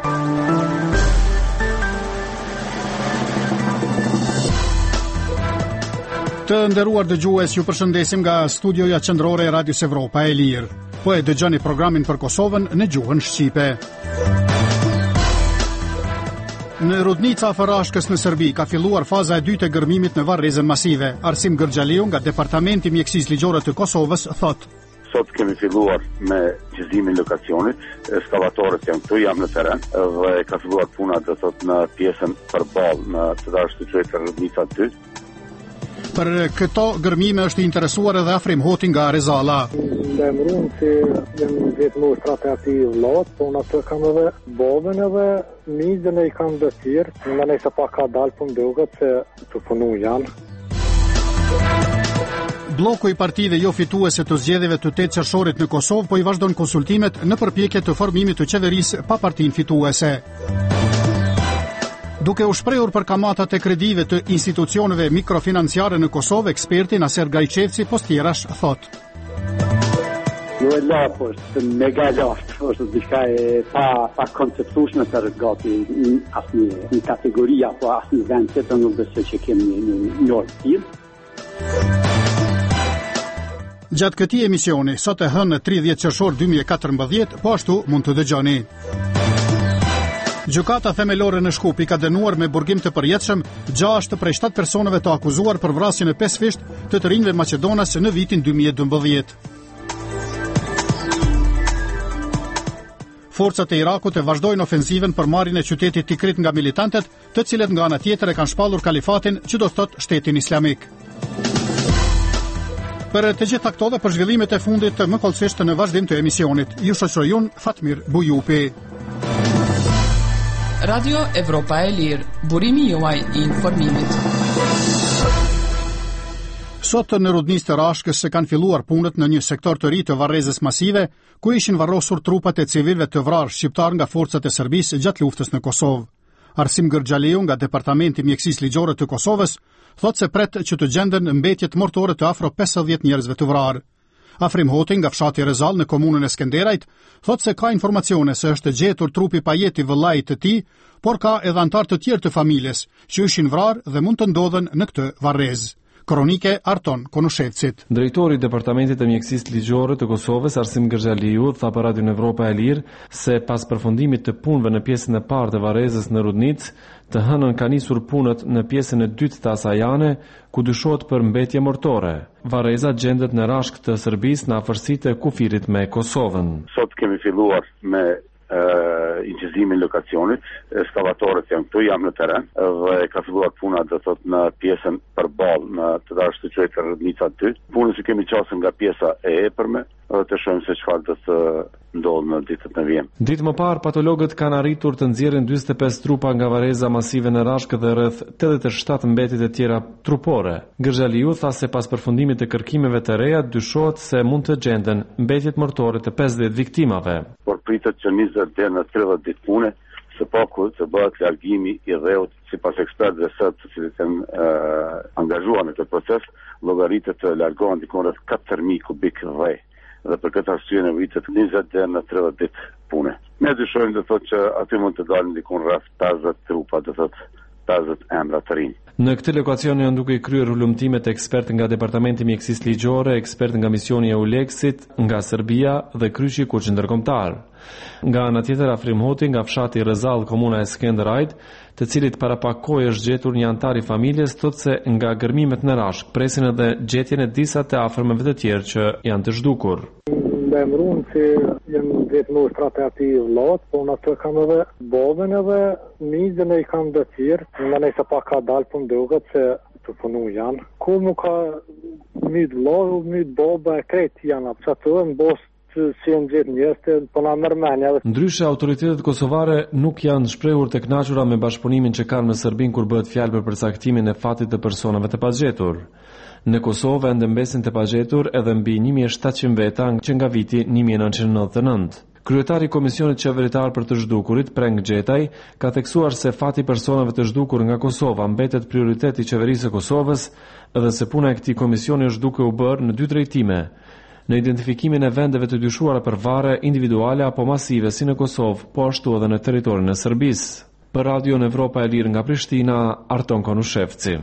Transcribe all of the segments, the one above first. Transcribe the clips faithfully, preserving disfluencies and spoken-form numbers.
Të nderuar dëgjues, ju përshëndesim nga studioja qendrore e Radios Evropa e Lirë. Po e dëgjoni programin për Kosovën në gjuhën shqipe. Në Rudnica afër Rashkës në Serbi ka filluar faza e dytë e gërmimit në varrezën masive. Arsim Gërxhaliu nga Departamenti i Mjekësisë Ligjore të Kosovës thot: Sot kemi filluar me gjyzimin lokacionit, ekskavatorët janë këtu, jam në teren dhe ka filluar puna do thot në pjesën përballë në të dashur qytetin Rudnica dy. Për këto gërmime është interesuar edhe Afrim Hoti nga Rezalla. Lemrun që jënë vetë më strategi vllot, po unë atë kam edhe babën edhe mizën e i kam dëshirë, në nëjse pa ka dalë për mdugët që të punu janë. Bloku i partive jo fituese të zgjedhjeve të tetë qershorit në Kosovë po i vazhdon konsultimet në përpjekje të formimit të qeverisë pa partinë fituese. Duke u shprehur për kamatat e kredive të institucioneve mikrofinanciare në Kosovë, eksperti Naser Gajçevci Postjerash thot: Jo e lapo, është mega lartë, është diçka e pa, pa konceptueshme për gati asnjë një kategori apo asnjë vend që të nuk besoj që kemi një njërë tillë. Gjatë këtij emisioni, sot e hënë tridhjetë qershor dy mijë e katërmbëdhjetë, po ashtu mund të dëgjoni. Gjykata themelore në Shkupi ka dënuar me burgim të përjetshëm gjashtë prej shtatë personave të akuzuar për vrasjen e pesë fisht të të rinjve Maqedonas në vitin dy mijë e dymbëdhjetë. Forcat e Irakut e vazhdojnë ofensiven për marrjen e qytetit Tikrit nga militantët, të cilët nga ana tjetër e kanë shpallur kalifatin, që do thotë shtetin islamik. Për të gjitha këto dhe për zhvillimet e fundit më kollësisht në vazhdim të emisionit, ju shoqëroj unë Fatmir Bujupi. Radio Evropa e Lirë, burimi juaj i informimit. Sot në Rudnicë të Rashkës se kanë filluar punët në një sektor të ri të varrezës masive, ku ishin varrosur trupat e civilëve të vrarë shqiptar nga forcat e Serbisë gjatë luftës në Kosovë. Arsim Gërxhaliu nga Departamenti i Mjekësisë Ligjore të Kosovës thotë se pret që të gjenden mbetjet mortore të afro pesëdhjetë njerëzve të vrarë. Afrim Hoti nga fshati Rezall në komunën e Skenderajt thotë se ka informacione se është gjetur trupi pajeti vëllait të tij, por ka edhe antar të tjerë të familjes që ishin vrarë dhe mund të ndodhen në këtë varrezë. Kronike Arton Konushevcit. Drejtori i Departamentit të Mjekësisë Ligjore të Kosovës, Arsim Gërxhaliu, tha për Radio Evropa e Lirë se pas përfundimit të punëve në pjesën e parë të varrezës në Rudnicë, të hënën ka nisur punët në pjesën e dytë të asajane, ku dyshohet për mbetje mortore. Varreza gjendet në rashk të Serbisë në afërsitë e kufirit me Kosovën. Sot kemi filluar me Uh, inqizimin lokacionit, ekskavatorët janë këtu, jam në teren dhe ka filluar puna do thot në pjesën përballë në të dashur qytetin Rudnica dy. Punën që kemi qasën nga pjesa e epërme dhe të shohim se çfarë do të ndodhë në ditët në vijim. Ditë më parë, patologët kanë arritur të nxjerrin dyzet e pesë trupa nga varreza masive në Rashkë dhe rreth tetëdhjetë e shtatë mbetjet e tjera trupore. Gërxhaliu tha se pas përfundimit të kërkimeve të reja, dyshohet se mund të gjenden mbetjet mortore të pesëdhjetë viktimave. Por pritet që njëzet deri në tridhjetë ditë pune, së paku të bëhet largimi i rrehut sipas ekspertëve sot të cilët janë uh, angazhuar në këtë proces, llogaritet të largohen diku rreth katër mijë kubik rreh. Dhe për këtë arsye nevojitet njëzet deri në tridhjetë ditë pune. Ne dyshojmë të thotë që aty mund të dalin diku rreth pesëdhjetë trupa, të thotë pesëdhjetë emra të rinj. Në këtë lokacion janë duke i kryer ulëmtime të ekspertë nga Departamenti i Mjekësisë Ligjore, ekspertë nga misioni e Euleksit, nga Serbia dhe kryqi kurqëndërkombëtar. Nga ana tjetër, Afrim Hoti nga fshati Rezall, komuna e Skenderajt, të cilit para pak kohë është gjetur një antar i familjes, thotë se nga gërmimet në Rashkë presin edhe gjetjen e disa të afërmeve të tjerë që janë të zhdukur. Lemrun që jënë vetë më strategi vllot, po unë atë kam edhe babën edhe mizën e i kam dëshirë, në nëjse pa ka dalë për mdugët që të punu janë. Ku mu ka mytë vllohu, mytë baba e krejtë janë, që atë në bosë si janë gjithë njështë, po na mërmenja. Ndryshe, autoritetet kosovare nuk janë shprehur të kënaqura me bashkëpunimin që kanë me Serbinë kur bëhet fjalë për përcaktimin e fatit të personave të pagjetur. Në Kosovë ende mbesin të pagjetur edhe mbi një mijë e shtatëqind veta që nga viti një mijë e nëntëqind e nëntëdhjetë e nëntë. Kryetari i Komisionit Qeveritar për të zhdukurit, Preng Xhetaj, ka theksuar se fati personave të zhdukur nga Kosova mbetet prioritet i qeverisë së Kosovës dhe se puna e këtij komisioni është duke u bërë në dy drejtime. në identifikimin e vendeve të dyshuara për varre individuale apo masive si në Kosovë, po ashtu edhe në territorin e Serbisë. Për Radio Evropa e Lirë nga Prishtina, Arton Konushevci.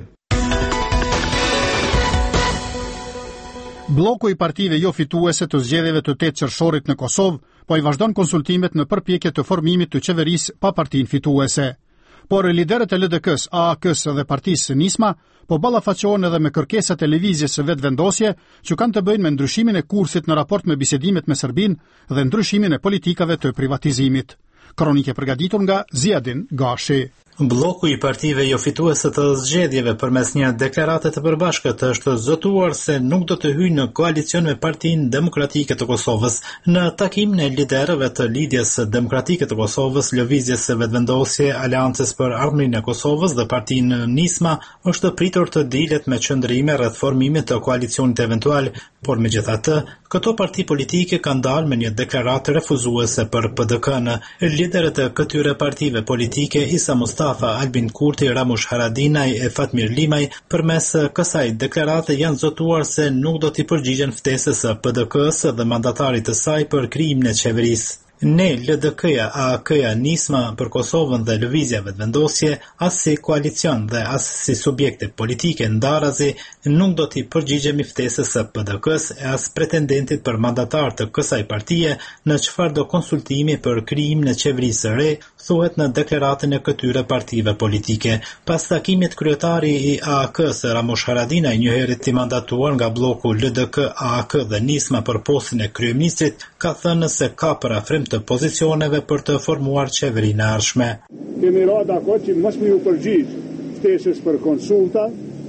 Bloku i partive jo fituese të zgjedhjeve të tetë qershorit në Kosovë po i vazhdon konsultimet në përpjekje të formimit të qeverisë pa partinë fituese. Por liderët e L D K-s, A A K-s dhe partisë Nisma po ballafaqohen edhe me kërkesat e lëvizjes së vetvendosje që kanë të bëjnë me ndryshimin e kursit në raport me bisedimet me Serbinë dhe ndryshimin e politikave të privatizimit. Kronike përgatitur nga Ziadin Gashi. Bloku i partive jo fituese të zgjedhjeve përmes një deklarate të përbashkët është zotuar se nuk do të hyjë në koalicion me Partinë Demokratike të Kosovës. Në takimin e liderëve të Lidhjes Demokratike të Kosovës, Lëvizjes së Vetvendosje, Aleancës për Ardhmërinë e Kosovës dhe Partinë Nisma, është pritur të dilet me qëndrime rreth formimit të koalicionit eventual, por megjithatë, këto parti politike kanë dalë me një deklaratë refuzuese për P D K-n. Liderët e këtyre partive politike, Isa Mustafa, Albin Kurti, Ramush Haradinaj e Fatmir Limaj, përmes kësaj deklarate janë zotuar se nuk do t'i përgjigjen ftesës së P D K-s dhe mandatarit të saj për krijimin e qeverisë. Ne, L D K-ja, A A K-ja, Nisma për Kosovën dhe Lëvizja Vetvendosje, as si koalicion dhe as si subjekte politike ndarazi, nuk do t'i përgjigjemi ftesës së P D K-s e as pretendentit për mandatar të kësaj partie në çfarëdo konsultimi për krijimin e qeverisë së re, thuhet në deklaratën e këtyre partive politike. Pas takimit, kryetari i A A K-s, Ramush Haradinaj, njëherët i mandatuar nga bloku L D K, A A K dhe Nisma për postin e kryeministrit, ka thënë se ka parafrim të pozicioneve për të formuar qeverinë e ardhshme. Kemi ra dakord që mos më u përgjigj ftesës për konsulta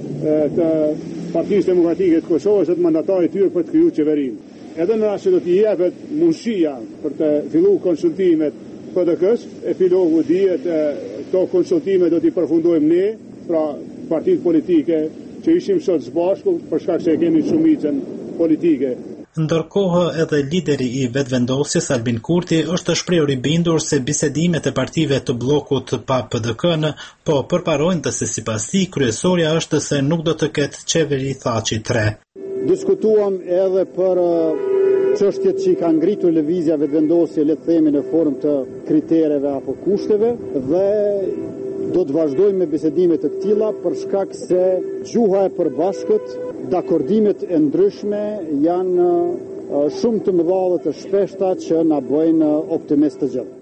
të Partisë Demokratike të Kosovës dhe të mandatarit tyre për të krijuar qeverinë. Edhe në rast se do t'i jepet mundësia për të filluar konsultimet P D K-s, epilogu dihet këto konsultime do t'i përfundojmë ne, pra partitë politike që ishim sot së bashku për shkak se kemi shumicën politike. Ndërkohë, edhe lideri i vetvendosjes Albin Kurti është shprehur i bindur se bisedimet e partive të bllokut pa P D K-n po përparojnë se sipas tij kryesorja është se nuk do të ketë qeveri Thaçi tre. Diskutuam edhe për çështjet që kanë ngritur lëvizja vetvendosje, le të themi në formë të kritereve apo kushteve, dhe do të vazhdojmë me bisedimet të tilla për shkak se gjuha e përbashkët, dakordimet e ndryshme janë shumë të mëdha dhe të shpeshta që na bëjnë optimist të gjithë.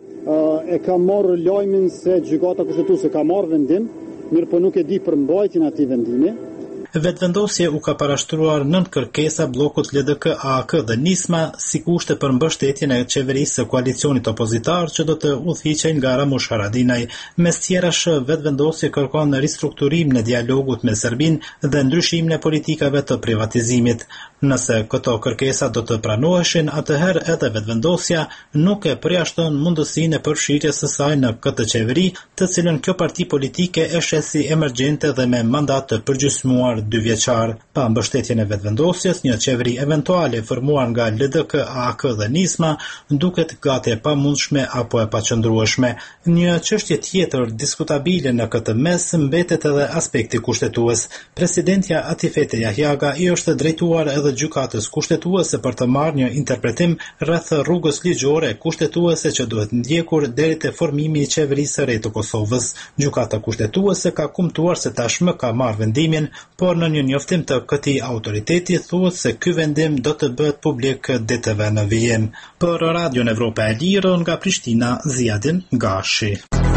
E ka marrë lajmin se gjykata kushtetuese ka marrë vendim, mirë po nuk e di për mbajtjen e atij vendimi. Vetvendosje u ka parashtruar nën kërkesa bllokut L D K, A A K dhe Nisma si kushte për mbështetjen e qeverisë së koalicionit opozitar që do të udhëhiqej nga Ramush Haradinaj. Mes tjerash, vetvendosje kërkon ristrukturimin e dialogut me Serbinë dhe ndryshimin e politikave të privatizimit. Nëse këto kërkesa do të pranoheshin, atëherë edhe vetvendosja nuk e përjashton mundësinë e përfshirjes së saj në këtë qeveri, të cilën kjo parti politike e sheh si emergjente dhe me mandat të përgjysmuar dy vjeçar. Pa mbështetjen e vetvendosjes, një qeveri eventuale formuar nga L D K, A A K dhe Nisma duket gati e pamundshme apo e paqëndrueshme. Një çështje tjetër diskutabile në këtë mes mbetet edhe aspekti kushtetues. Presidentja Atifete Jahjaga i është drejtuar edhe gjykatës kushtetuese për të marrë një interpretim rreth rrugës ligjore kushtetuese që duhet ndjekur deri te formimi i qeverisë së re të Kosovës. Gjykata kushtetuese ka kumtuar se tashmë ka marrë vendimin, por në një njoftim të këtij autoriteti thuhet se ky vendim do të bëhet publik ditëve në vijim. Për Radio Evropa e Lirë nga Prishtina, Ziadin Gashi.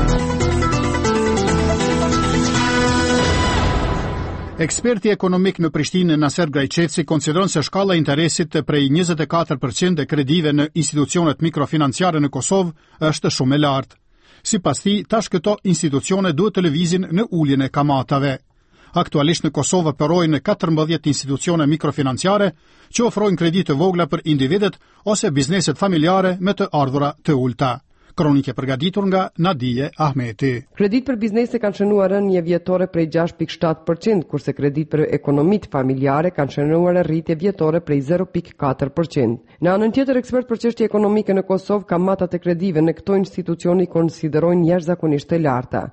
Eksperti ekonomik në Prishtinë, Naser Grajçevci, konsideron se shkalla e interesit prej njëzet e katër përqind e kredive në institucionet mikrofinanciare në Kosovë është shumë e lartë. Sipas tij, tash këto institucione duhet të lëvizin në uljen e kamatave. Aktualisht në Kosovë operojnë katërmbëdhjetë institucione mikrofinanciare që ofrojnë kredi të vogla për individet ose bizneset familjare me të ardhura të ulta. Kronike përgatitur nga Nadije Ahmeti. Kredit për biznese kanë shënuar rënje vjetore prej gjashtë pikë shtatë përqind, kurse kredit për ekonomit familjare kanë shënuar rritje vjetore prej zero pikë katër përqind. Në anën tjetër, ekspert për çështje ekonomike në Kosovë, kamatat e kredive në këto institucione i konsiderojnë jashtëzakonisht të larta.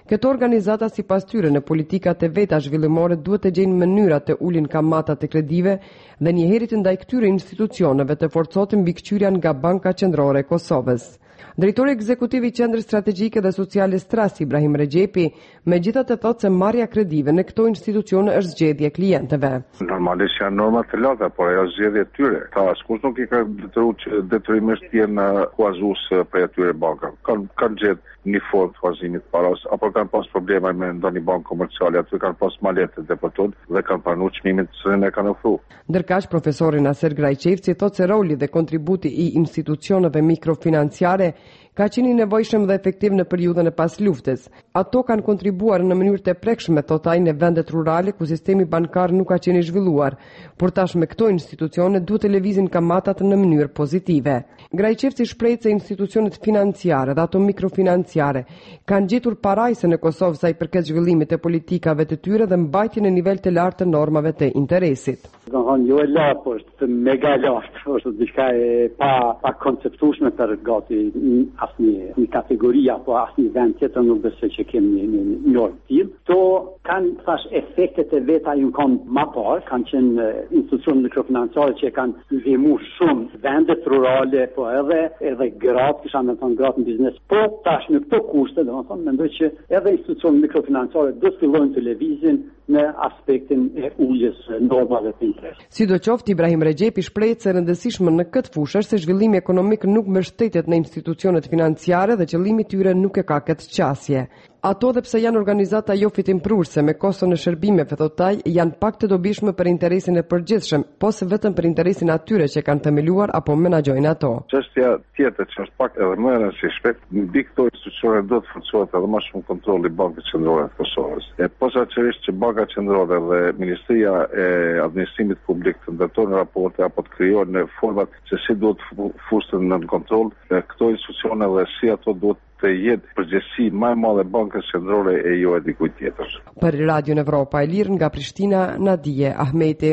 Këto organizata sipas tyre në politikat e veta zhvillimore duhet të gjejnë mënyra të ulin kamatat e kredive dhe njëherët ndaj këtyre institucioneve të forcotin mbikëqyrja nga Banka Qendrore e Kosovës. Drejtori ekzekutiv i Qendrës Strategjike dhe Sociale Stras Ibrahim Rexhepi megjithatë thotë se marrja kredive në këto institucione është zgjedhje e klientëve. Normalisht janë norma të larta, por ajo është zgjedhje e tyre. Ta askush nuk i ka detyruar që detyrimisht të jenë huazues për atyre banka. Kanë kanë gjetë një formë të huazimit paros, apo kanë pas probleme me ndonjë bankë komerciale, aty kanë pas malete depoton dhe kanë pranuar çmimin që ne kanë ofruar. Ndërkaq profesori Naser Grajçevci thotë se roli dhe kontributi i institucioneve mikrofinanciare ka qenë i nevojshëm dhe efektiv në periudhën e pas luftës. Ato kanë kontribuar në mënyrë të prekshme, thot ai, në vendet rurale ku sistemi bankar nuk ka qenë i zhvilluar, por tashmë këto institucione duhet të lëvizin kamatat në mënyrë pozitive. Grajçevci shpreh se institucionet financiare dhe ato mikrofinanciare kanë gjetur parajse në Kosovë sa i përket zhvillimit të politikave të tyre dhe mbajtjen në nivel të lartë të normave të interesit. Do thonë jo e lartë, por është mega lartë, është diçka e pa pa konceptueshme për gati asnjë një kategori apo asnjë vend tjetër nuk besoj që kemi një një tillë. To kanë thash efektet e veta ju kanë më parë, kanë qenë institucione mikrofinanciare që kanë ndihmuar shumë vendet rurale, po edhe edhe gratë, kisha më thënë gratë në biznes. Po tash në këto kushte, domethënë mendoj që edhe institucione mikrofinanciare do të fillojnë të lëvizin në aspektin e uljes normave të interesit. Sidoqoftë, Ibrahim Rexhepi shpreh se rëndësishme në këtë fushë është se zhvillimi ekonomik nuk mbështetet në institucionet financiare dhe qëllimi i tyre nuk e ka këtë qasje. Ato dhe pse janë organizata jo fitimprurse me kosto në shërbimeve, thot ai, janë pak të dobishme për interesin e përgjithshëm, po se vetëm për interesin atyre që kanë themeluar apo menaxhojnë ato. Çështja tjetër që është pak edhe më e rëndësishme, mbi këto institucione do të funksionohet edhe më shumë kontrolli i Bankës Qendrore të Kosovës. E posaçërisht që Banka Qendrore dhe Ministria e Administrimit Publik të ndërtojnë raporte apo të krijojnë format se si duhet fusten në kontroll këto institucione dhe si ato duhet të jetë përgjegjësi më e madhe Bankës Qendrore e jo e dikujt tjetër. Për Radio Evropa e Lirë nga Prishtina, Nadije Ahmeti.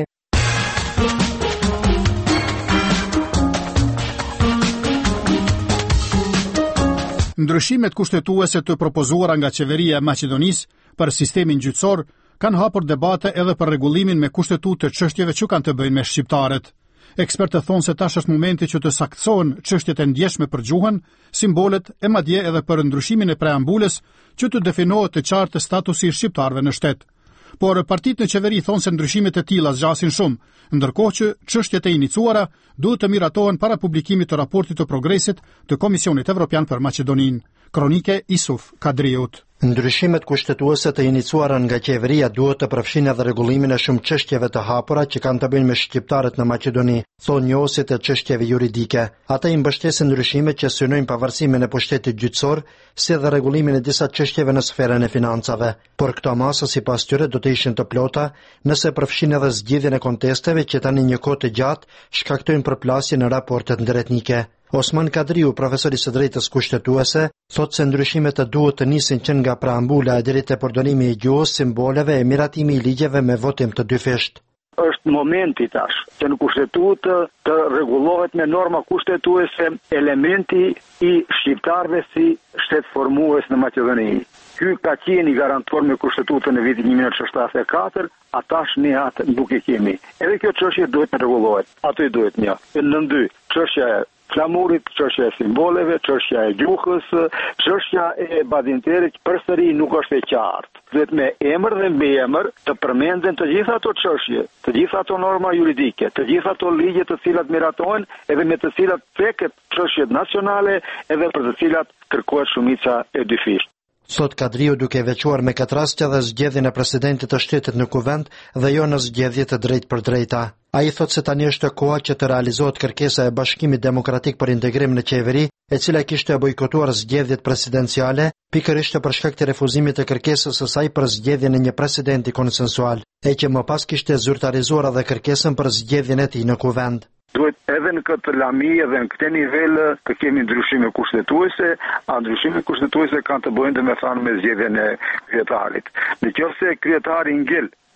Ndryshimet kushtetuese të propozuara nga qeveria e Maqedonisë për sistemin gjyqësor kanë hapur debate edhe për rregullimin me kushtetutë të çështjeve që kanë të bëjnë me shqiptarët. Ekspertët thonë se tash është momenti që të saktësohen çështjet e ndjeshme për gjuhën, simbolet e madje edhe për ndryshimin e preambulës që të definohet të qartë statusi i shqiptarëve në shtet. Por partitë në qeveri thonë se ndryshimet e tilla zgjasin shumë, ndërkohë që çështjet e iniciuara duhet të miratohen para publikimit të raportit të progresit të Komisionit Evropian për Maqedoninë. Kronike Isuf Kadriut. Ndryshimet kushtetuese të iniciuara nga qeveria duhet të përfshin edhe rregullimin e shumë çështjeve të hapura që kanë të bëjnë me shqiptarët në Maqedoni, thonë njohësit e çështjeve juridike. Ata i mbështesin ndryshimet që synojnë pavarësimin e pushtetit gjyqësor, si edhe rregullimin e disa çështjeve në sferën e financave. Por këto masa sipas tyre do të ishin të plota nëse përfshin edhe zgjidhjen e kontesteve që tani një kohë të gjatë shkaktojnë përplasje në raportet ndërhetnike. Osman Kadriu, profesori së drejtës kushtetuese, thotë se ndryshimet e duhet të nisin që nga preambula deri te përdorimi i gjuhës, simboleve e miratimi i ligjeve me votim të dyfisht. Është momenti tash që në kushtetutë të rregullohet me norma kushtetuese elementi i shqiptarëve si shtet formues në Maqedoni. Ky ka qenë i garantuar me kushtetutën e vitit një mijë nëntëqind shtatëdhjetë e katër, a tash ne atë nuk e kemi. Edhe kjo çështje duhet të rregullohet. Ato i duhet një. Në dy, çështja e flamurit, çështja e simboleve, çështja e gjuhës, çështja e badinterit përsëri nuk është e qartë. Duhet me emër dhe mbiemër të përmenden të gjitha ato çështje, të gjitha ato norma juridike, të gjitha ato ligje të cilat miratohen edhe me të cilat preket çështjet nacionale edhe për të cilat kërkohet shumica e dyfisht. Sot Kadriu duke veçuar me këtë rast edhe zgjedhjen e presidentit të shtetit në kuvend dhe jo në zgjedhje të drejtë për drejta. Ai thotë se tani është koha që të realizohet kërkesa e Bashkimit Demokratik për Integrim në qeveri, e cila kishte bojkotuar zgjedhjet presidenciale, pikërisht për shkak të refuzimit të kërkesës së saj për zgjedhjen e një presidenti konsensual, e që më pas kishte zyrtarizuar edhe kërkesën për zgjedhjen e tij në kuvend. Duhet edhe në këtë lami edhe në këtë nivel të kemi ndryshime kushtetuese, a ndryshime kushtetuese kanë të bëjnë dhe me thanë me zgjedhjen e kryetarit. Në qoftë se kryetari ngel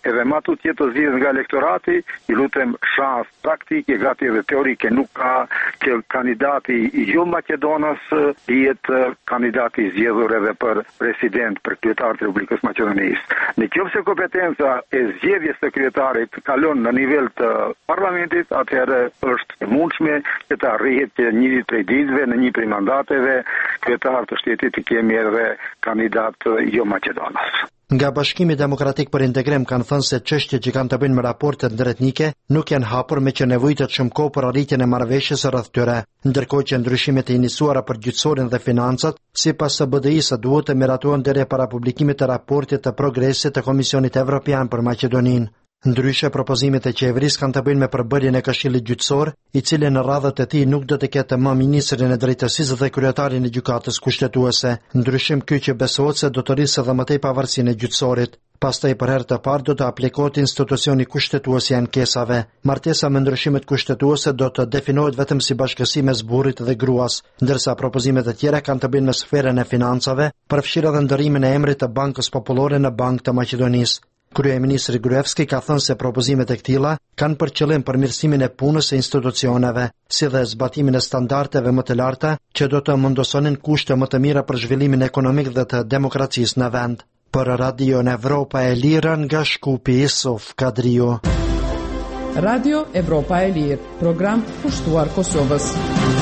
edhe ma tu tjetë të zhjith nga elektorati, i lutem shans praktike, gati edhe teorike, nuk ka që kandidati i jo Maqedonës jetë kandidati i zgjedhur edhe për president, për kryetar të Republikës Maqedonisë. Në qoftë se kompetenca e zgjedhjes të kryetarit kalon në nivel të parlamentit, atëherë është e mundshme që të arrihet që një prej ditëve në një prej mandateve kryetar të shtetit të kemi edhe kandidat jo Maqedonës. Nga Bashkimi Demokratik për Integrim kanë thënë se çështjet që kanë të bëjnë me raportet ndërtnike nuk janë hapur me që nevojitet shumë kohë për arritjen e marrëveshjes rreth tyre, ndërkohë që ndryshimet e iniciuara për gjyqësorin dhe financat, sipas së B D I-së duhet të miratohen deri para publikimit të raportit të progresit të Komisionit Evropian për Maqedoninë. Ndryshe, propozimet e qeverisë kanë të bëjnë me përbërjen e Këshillit Gjyqësor, i cili në radhët e tij nuk do të ketë më ministrin e drejtësisë dhe kryetarin e gjykatës kushtetuese. Ndryshim ky që besohet se do të rrisë edhe më tej pavarësinë e gjyqësorit. Pastaj për herë të parë do të aplikohet institucioni kushtetues i ankesave. Martesa me ndryshimet kushtetuese do të definohet vetëm si bashkësi mes burrit dhe gruas, ndërsa propozimet e tjera kanë të bëjnë me sferën e financave, përfshirë edhe ndërimin e emrit të Bankës Popullore në Bankë të Maqedonisë. Kryeministri Gruevski ka thënë se propozimet e këtilla kanë për qëllim përmirësimin e punës së institucioneve, si dhe zbatimin e standardeve më të larta që do të mundosonin kushte më të mira për zhvillimin ekonomik dhe të demokracisë në vend. Për Radio Evropa e Lirë nga Shkupi Isuf Kadrio. Radio Evropa e Lirë, program pushtuar Kosovës.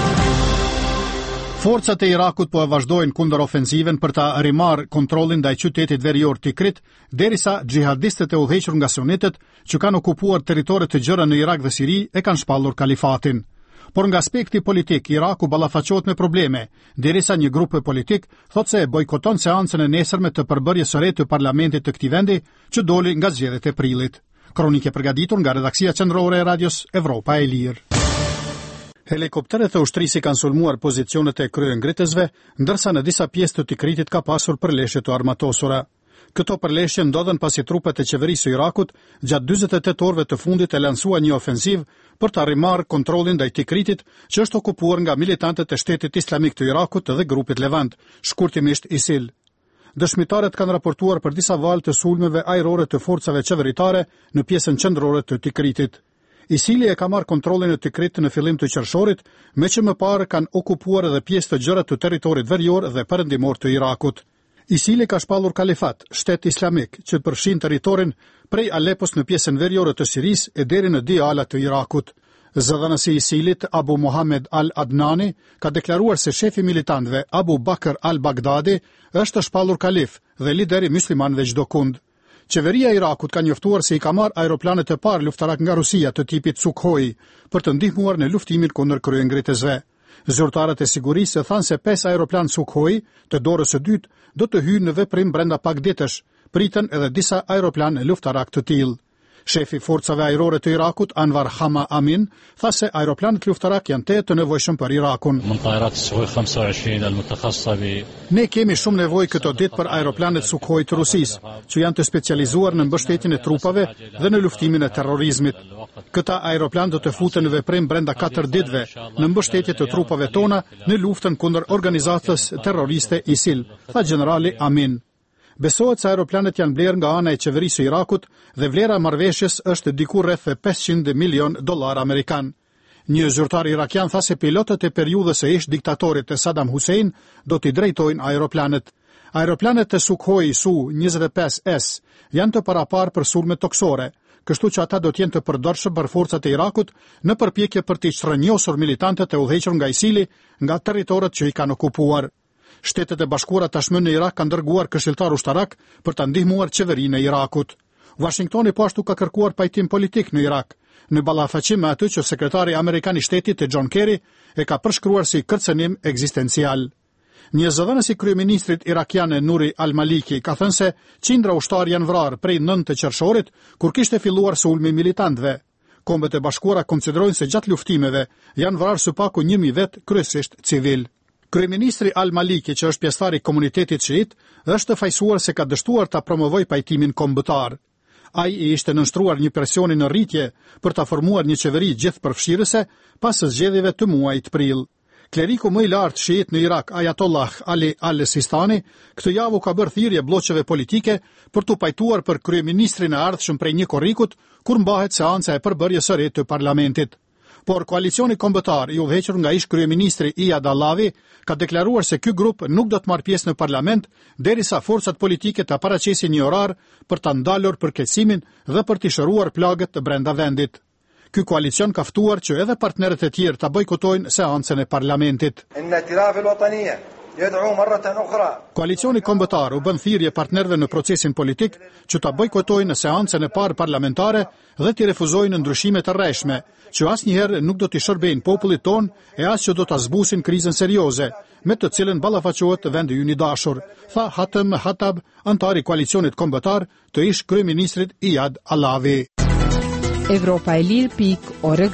Forcat e Irakut po e vazhdojnë kundër ofensiven për ta rimarrë kontrollin ndaj qytetit verior Tikrit, derisa xhihadistët e udhëhequr nga sunitet që kanë okupuar territore të gjëra në Irak dhe Siri e kanë shpallur kalifatin. Por nga aspekti politik, Iraku ballafaqohet me probleme, derisa një grup politik thotë se bojkoton seancën e nesërme të përbërjes së re të parlamentit të këtij vendi që doli nga zgjedhjet e prillit. Kronike përgatitur nga redaksia qendrore e Radios Evropa e Lirë. Helikopteret e ushtrisë kanë sulmuar pozicionet e kryengritësve, ndërsa në disa pjesë të Tikritit ka pasur përleshje të armatosura. Këto përleshje ndodhen pasi trupet e qeverisë së Irakut gjatë dyzet e tetë orëve të fundit e lansua një ofensiv për ta rimarrë kontrollin ndaj Tikritit, që është okupuar nga militantët e Shtetit Islamik të Irakut dhe grupit Levant, shkurtimisht ISIL. Dëshmitarët kanë raportuar për disa valë të sulmeve ajrore të forcave qeveritare në pjesën qendrore të Tikritit. ISIL e ka marrë kontrollin e Tikrit në fillim të qershorit, me që më parë kanë okupuar edhe pjesë të gjëra të territorit verior dhe perëndimor të Irakut. ISIL ka shpallur kalifat, shtet islamik, që përfshin territorin prej Alepos në pjesën veriore të Sirisë e deri në Diyala të Irakut. Zëdhënësi i ISILit, Abu Muhammed al-Adnani, ka deklaruar se shefi militantëve Abu Bakr al-Baghdadi është shpallur kalif dhe lideri muslimanëve çdo kund. Qeveria e Irakut ka njoftuar se i ka marrë aeroplanet e parë luftarak nga Rusia të tipit Sukhoi për të ndihmuar në luftimin kundër kryengritësve. Zyrtarët e sigurisë thanë se pesë aeroplan Sukhoi të dorës së dytë do të hyjnë në veprim brenda pak ditësh. Pritën edhe disa aeroplan luftarak të tillë. Shefi forcave ajrore të Irakut, Anwar Hama Amin, tha se aeroplanet luftarak janë të të nevojshëm për Irakun. Ne kemi shumë nevojë këto ditë për aeroplanet Sukhoi të Rusisë, që janë të specializuar në mbështetjen e trupave dhe në luftimin e terrorizmit. Këta aeroplan do të futen në veprim brenda katër ditëve në mbështetje të trupave tona në luftën kundër organizatës terroriste ISIL, tha generali Amin. Besohet se aeroplanet janë blerë nga ana e qeverisë së Irakut dhe vlera e marrëveshjes është diku rreth pesëqind milion dollar amerikan. Një zyrtar irakian tha se pilotët e periudhës së ish diktatorit të Saddam Hussein do t'i drejtojnë aeroplanet. Aeroplanet e Sukhoi Su njëzet e pesë S janë të paraparë për sulme toksore, kështu që ata do t'jenë të përdorshëm për forcat e Irakut në përpjekje për t'i shtrënjosur militantët e udhëhequr nga ISIL nga territoret që i kanë okupuar. Shtetet e Bashkuara tashmë në Irak kanë dërguar këshilltar ushtarak për ta ndihmuar qeverinë e Irakut. Washingtoni po ashtu ka kërkuar pajtim politik në Irak, në ballafaqim me atë që sekretari amerikan i shtetit John Kerry e ka përshkruar si kërcënim ekzistencial. Një zëdhënës i kryeministrit irakian Nuri al-Maliki ka thënë se qindra ushtar janë vrarë prej nëntë të qershorit, kur kishte filluar sulmi militantëve. Kombet e Bashkuara konsiderojnë se gjatë luftimeve janë vrarë së paku një mijë vet, kryesisht civil. Kryeministri al-Maliki, që është pjesëtar i komunitetit shiit, është fajsuar se ka dështuar ta promovoj pajtimin kombëtar. Ai i ishte nënshtruar një presioni në rritje për ta formuar një qeveri gjithëpërfshirëse pas së zgjedhjeve të muajit prill. Kleriku më i lartë shiit në Irak, Ayatollah Ali al-Sistani, këtë javë ka bërë thirrje bloqeve politike për të pajtuar për kryeministrin e ardhshëm prej një korrikut kur mbahet seanca e përbërjes së re të parlamentit. Por koalicioni kombëtar i udhëhequr nga ish kryeministri Iyad Allawi ka deklaruar se ky grup nuk do të marrë pjesë në parlament derisa forcat politike të paraqesin një orar për ta ndalur përkeqësimin dhe për të shëruar plagët brenda vendit. Ky koalicion ka ftuar që edhe partnerët e tjerë ta bojkotojnë seancën e parlamentit. Koalicioni kombëtar u bën thirrje partnerëve në procesin politik që ta bojkotojnë seancën e parë parlamentare dhe t'i refuzojnë ndryshime të rreshme, që asnjëherë nuk do t'i shërbejnë popullit ton e as që do ta zbusin krizën serioze, me të cilën ballafaqohet vendi ynë i dashur, tha Hatem Hatab, antar i koalicionit kombëtar të ish kryeministrit Iyad Allawi. Evropa e Lirë pikë org.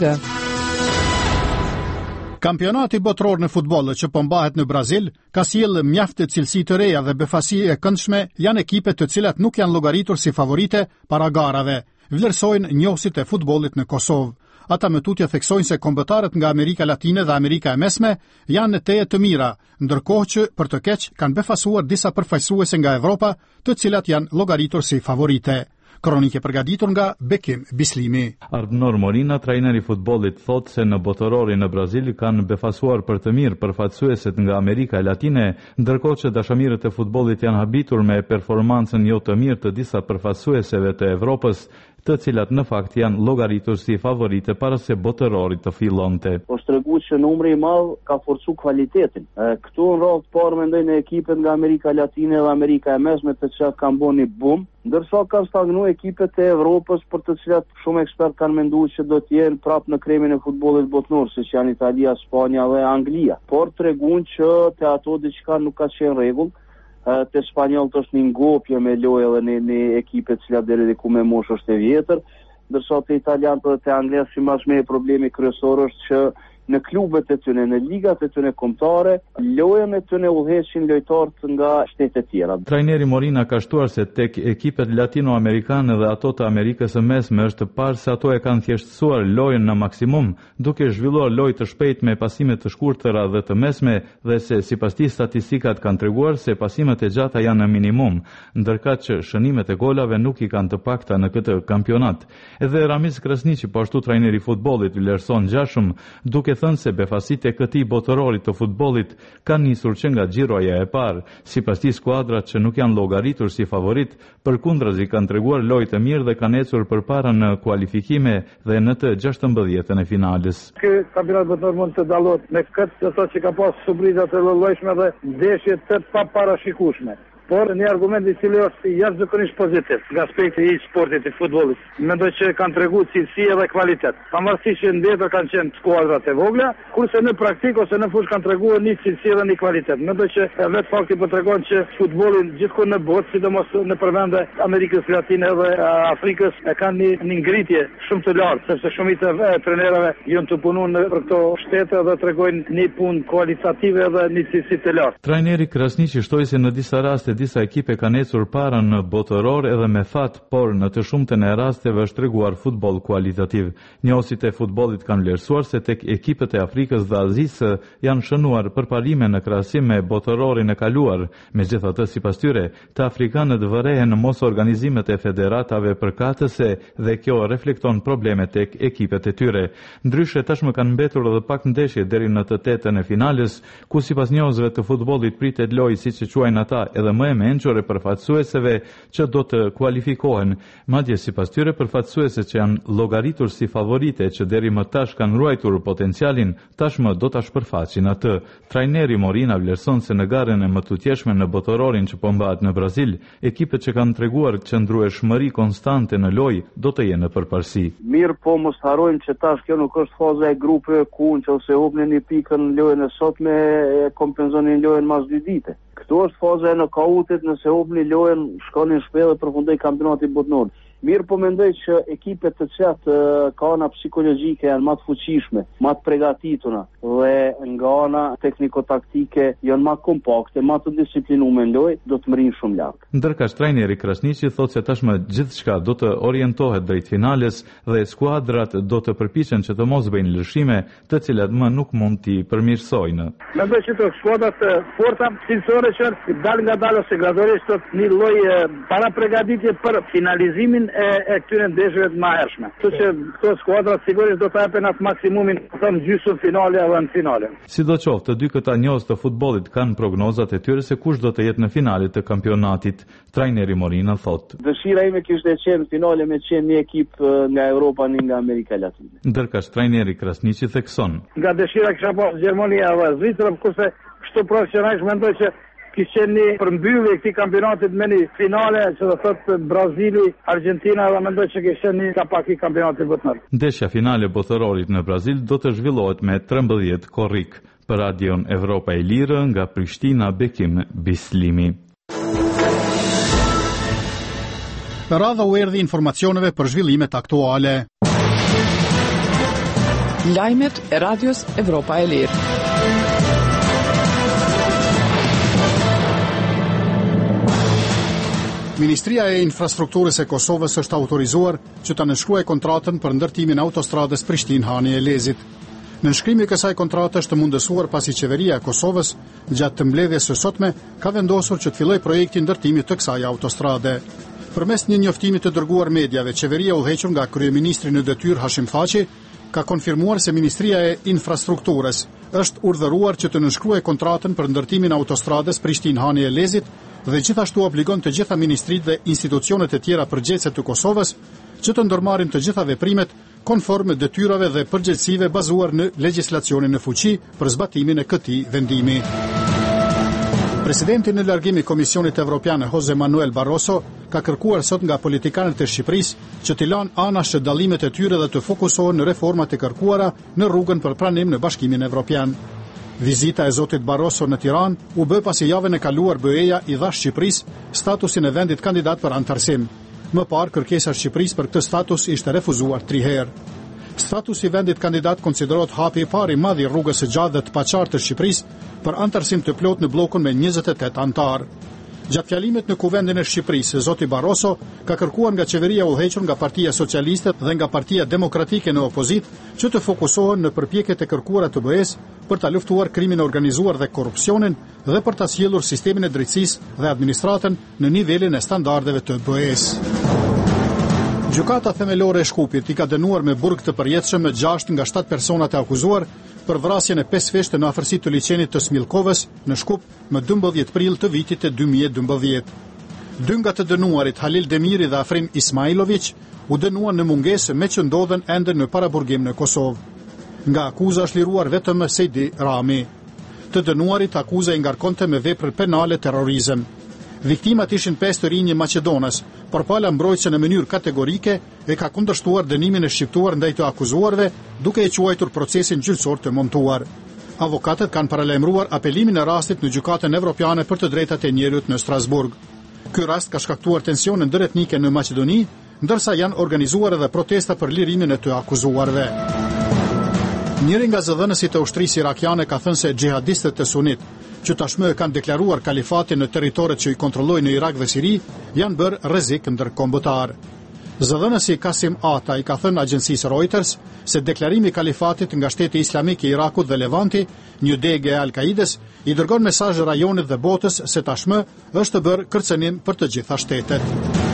Kampionati botror në futboll që po mbahet në Brazil ka sjellë mjaft cilësi të reja dhe befasi e këndshme, janë ekipe të cilat nuk janë llogaritur si favorite para garave, vlerësojnë njohësit e futbollit në Kosovë. Ata me tutje theksojnë se kombëtarët nga Amerika Latine dhe Amerika e Mesme janë në teje të mira, ndërkohë që për të keq kanë befasuar disa përfaqësuese nga Evropa, të cilat janë llogaritur si favorite. Kronike përgatitur nga Bekim Bislimi. Arnor Morina, trajneri i futbollit, thotë se në botërorin në Brazil kanë befasuar për të mirë përfaqësueset nga Amerika e Latine, ndërkohë që dashamirët e futbollit janë habitur me performancën jo të mirë të disa përfaqësueseve të Evropës, të cilat në fakt janë llogaritur si favorite para se botërorit të fillonte. Po shtregu që numri i madh ka forcu kvalitetin. Këtu në radhë parë mendoj në ekipet nga Amerika Latine dhe Amerika e Mesme, të cilat kanë bën një bum, ndërsa kanë stagnuar ekipet e Evropës, për të cilat shumë ekspert kanë menduar që do të jenë prapë në kremin e futbollit botnor, siç janë Italia, Spanja dhe Anglia. Por treguan që te ato diçka nuk ka qenë rregull. Të spanjollët është një ngopje me lojë edhe në, në ekipet që deri diku me moshë është e vjetër, ndërsa të italianët dhe të anglezët si mas me problemi kryesor është që në klubet e tyre, në ligat e tyre kombëtare, lojën e tyre udhëheqin lojtarët nga shtete tjera. Trajneri Morina ka shtuar se tek ekipet latinoamerikane dhe ato të Amerikës së Mesme është parë se ato e kanë thjeshtësuar lojën në maksimum, duke zhvilluar lojë të shpejtë me pasime të shkurtëra dhe të mesme, dhe se sipas tij statistikat kanë treguar se pasimet e gjata janë në minimum, ndërkaq që shënimet e golave nuk i kanë të pakta në këtë kampionat. Edhe Ramiz Krasniqi, po ashtu trajneri i futbollit, vlerëson ngjashëm, duke thënë se befasit e këtij botërorit të futbollit kanë nisur që nga xhiroja e parë. Sipas tij, skuadrat që nuk janë llogaritur si favorit, përkundrazi kanë treguar lojë të mirë dhe kanë ecur përpara në kualifikime dhe në të gjashtëmbëdhjetën e finales. Ky kampionat botror mund të dallohet me këtë, do të thotë që ka pas surpriza të llojshme dhe ndeshje të paparashikueshme. Por një argument i cili është jashtëzakonisht pozitiv nga aspekti i sportit të futbollit. Mendoj që kanë treguar cilësi dhe kvalitet. Pavarësisht që ndërtër kanë qenë skuadrat e vogla, kurse në praktik ose në fushë kanë treguar një cilësi dhe një kvalitet. Mendoj që vetë fakti po tregon që futbolli gjithku në botë, sidomos në përvende Amerikës Latine dhe Afrikës, e kanë një, një ngritje shumë të lartë, sepse shumica e trajnerëve janë të punuar në këto shtete dhe tregojnë një punë kualitative dhe një cilësi të lartë. Trajneri Krasniqi shtoi se në disa raste disa ekipe kanë ecur para në botëror edhe me fat, por në të shumtën e rasteve është treguar futboll kualitativ. Njohësit e futbollit kanë vlerësuar se tek ekipet e Afrikës dhe Azisë janë shënuar përparime në krahasim me botërorin e kaluar. Megjithatë, sipas tyre, të afrikanët vërehen në mos organizimet e federatave përkatëse dhe kjo reflekton probleme tek ekipet e tyre. Ndryshe, tashmë kanë mbetur edhe pak ndeshje deri në të tetën e finales, ku sipas njohësve të futbollit pritet lojë siç e quajnë ata, edhe më e mençur e përfaqësueseve që do të kualifikohen. Madje sipas tyre, përfaqësueset që janë llogaritur si favorite që deri më tash kanë ruajtur potencialin, tashmë do ta shpërfaqin atë. Trajneri Morina vlerëson se në garën e mëtutjeshme në botërorin që po mbahet në Brazil, ekipet që kanë treguar qëndrueshmëri konstante në lojë do të jenë në përparësi. Mirë, po mos harrojmë që tash kjo nuk është faza e grupeve ku nëse hupni një pikën në lojën e sotme e kompenzoni lojën mas dy dite. Këtu është faza e nokautit, nëse hupni lojën, shkoni në shpellë dhe përfundoi kampionati botëror. Mirë po mendoj që ekipet të cilat ka ana psikologjike janë më të fuqishme, më të përgatituna dhe nga ana tekniko-taktike janë më kompakte, më të disiplinuar në lojë, do të mrinë shumë lart. Ndërka trajneri Krasniqi thotë se tashmë gjithçka do të orientohet drejt finales dhe skuadrat do të përpiqen që të mos bëjnë lëshime, të cilat më nuk mund t'i përmirësojnë. Mendoj që të skuadrat forta, sinqore që dal nga dal ose gradualisht një lloj para përgatitje për finalizimin e, e këtyre ndeshjeve të mëhershme. Kështu që këto skuadra sigurisht do të japin atë maksimumin, thon gjysmë finale apo në finale. Sidoqoftë, të dy këta njohës të futbollit kanë prognozat e tyre se kush do të jetë në finalet të kampionatit. Trajneri Morina thotë: Dëshira ime kishte qenë finale me qenë një ekip nga Europa, një nga Amerika Latine. Ndërka trajneri Krasniqi thekson: Nga dëshira kisha pas Gjermania dhe Zvicra, kurse kështu profesionalisht mendoj që kishte qenë një përmbyllje e këtij kampionatit me një finale që do thotë Brazili, Argentina, dhe mendoj që kishte një kapak i kampionatit botëror. Ndeshja finale botërorit në Brazil do të zhvillohet me trembëdhjetë korrik. Për Radion Evropa e Lirë nga Prishtina, Bekim Bislimi. Radha u erdhi informacioneve për zhvillimet aktuale. Lajmet e Radios Evropa e Lirë. Ministria e Infrastrukturës e Kosovës është autorizuar që të nënshkruajë kontratën për ndërtimin e autostradës Prishtinë-Hani e Lezit. Nënshkrimi i kësaj kontrate është mundësuar pasi qeveria e Kosovës gjatë të mbledhjes së sotme ka vendosur që të fillojë projekti ndërtimi të kësaj autostrade. Përmes një njoftimi të dërguar mediave, qeveria udhëhequr nga kryeministri në detyrë Hashim Thaçi ka konfirmuar se Ministria e Infrastrukturës është urdhëruar që të nënshkruajë kontratën për ndërtimin e autostradës Prishtinë-Hani e Lezit dhe gjithashtu obligon të gjitha ministritë dhe institucionet e tjera përgjegjëse të Kosovës që të ndërmarrin të gjitha veprimet konforme detyrave dhe përgjegjësive bazuar në legjislacionin në fuqi për zbatimin e këtij vendimi. Presidenti në largim i Komisionit Evropian Jose Manuel Barroso ka kërkuar sot nga politikanët e Shqipërisë që t'i lanë anash dallimet e tyre dhe të fokusohen në reformat e kërkuara në rrugën për pranim në Bashkimin Evropian. Vizita e zotit Barroso në Tiranë u bë pasi javën e kaluar B E-ja i dha Shqipërisë statusin e vendit kandidat për antarësim. Më parë, kërkesa e Shqipërisë për këtë status ishte refuzuar tri herë. Statusi i vendit kandidat konsiderohet hapi i parë i madh i rrugës së gjatë dhe të paqartë të Shqipërisë për antarësim të plotë në bllokun me njëzet e tetë anëtar. Gjatë fjalimet në Kuvendin e Shqipërisë, zoti Barroso ka kërkuar nga qeveria udhëhequr nga Partia Socialiste dhe nga Partia Demokratike në opozitë që të fokusohen në përpjekjet e kërkuara të B E-s për ta luftuar krimin e organizuar dhe korrupsionin dhe për ta sjellur sistemin e drejtësisë dhe administratën në nivelin e standardeve të B E-s. Gjykata themelore e Shkupit i ka dënuar me burg të përjetshëm me gjashtë nga shtatë personat e akuzuar për vrasjen e pesë feshte në afërsi të liçenit të Smilkovës në Shkup më dymbëdhjetë prill të vitit të dy mijë e dymbëdhjetë. Dy nga të dënuarit, Halil Demiri dhe Afrim Ismailović, u dënuan në mungesë me që ndodhen ende në paraburgim në Kosovë. Nga akuza është liruar vetëm Sejdi Rami. Të dënuarit akuza i ngarkonte me vepër penale terrorizëm. Viktimat ishin pesë të rinj Maqedonës, por pala mbrojtëse në mënyrë kategorike e ka kundërshtuar dënimin e shqiptuar ndaj të akuzuarve, duke e quajtur procesin gjyqësor të montuar. Avokatët kanë paralajmëruar apelimin e rastit në Gjykatën Evropiane për të drejtat e njerëzit në Strasburg. Ky rast ka shkaktuar tensione ndëretnike në Maqedoni, ndërsa janë organizuar edhe protesta për lirimin e të akuzuarve. Njëri nga zëdhënësit e ushtrisë irakiane ka thënë se xhihadistët e Sunit, që tashmë kanë deklaruar kalifatin në territoret që i kontrollojnë në Irak dhe Siri, janë bërë rrezik ndërkombëtar. Zëdhënësi Kasim Ata i ka thënë agjencisë Reuters se deklarimi i kalifatit nga Shteti Islamik i Irakut dhe Levanti, një degë e Al-Kaides, i dërgon mesazh rajonit dhe botës se tashmë është bërë kërcënim për të gjitha shtetet.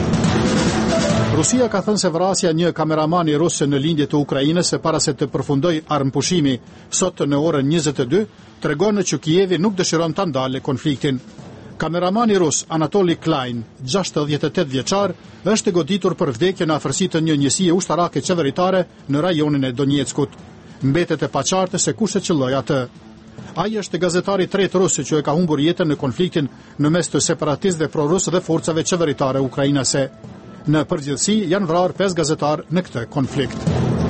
Rusia ka thënë se vrasja një kameramani rus në lindje të Ukrainës para se të përfundoj armëpushimi sot në orën njëzet e dy, tregon që Kijevi nuk dëshiron ta ndalë konfliktin. Kameramani rus Anatoli Klein, gjashtëdhjetë e tetë vjeçar, është goditur për vdekje në afërsi të një njësie ushtarake qeveritare në rajonin e Donjeckut. Mbetet e paqartë se kush e qelloi atë. Ai është gazetari i tretë rus që e ka humbur jetën në konfliktin në mes të separatistëve pro-rus dhe forcave qeveritare ukrainase. Në përgjithësi janë vrarë pesë gazetarë në këtë konflikt.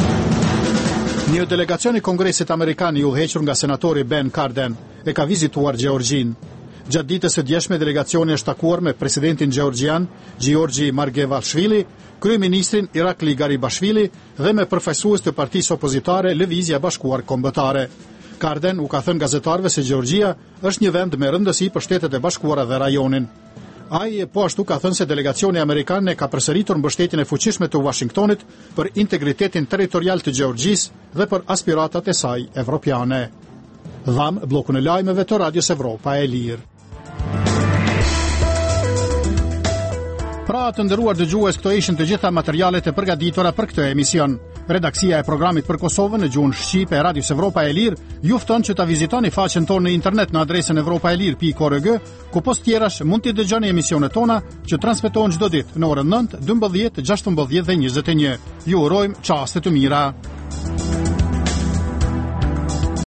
Një delegacion i Kongresit Amerikan i udhëhequr nga senatori Ben Cardin e ka vizituar Gjeorgjin. Gjatë ditës së djeshme delegacioni është takuar me presidentin gjeorgjian Giorgi Margevashvili, kryeministrin Irakli Garibashvili dhe me përfaqësues të partisë opozitare Lëvizja e Bashkuar Kombëtare. Karden u ka thënë gazetarëve se Gjeorgjia është një vend me rëndësi për Shtetet e Bashkuara dhe rajonin. Ai po ashtu ka thënë se delegacioni amerikan e ka përsëritur mbështetjen e fuqishme të Washingtonit për integritetin territorial të Gjeorgjisë dhe për aspiratat e saj evropiane. Dham bllokun e lajmeve të Radios Evropa e Lirë. Pra të nderuar dëgjues, këto ishin të gjitha materialet e përgatitura për këtë emision. Redaksia e programit për Kosovën në gjuhën shqipe e Radios Evropa e Lirë ju fton që ta vizitoni faqen tonë në internet në adresën evropaelir pikë org, ku post tjerash mund t'i dëgjoni emisionet tona që transmetohen çdo ditë në orën nëntë, dymbëdhjetë, gjashtëmbëdhjetë dhe njëzet e një. Ju urojmë çaste të mira.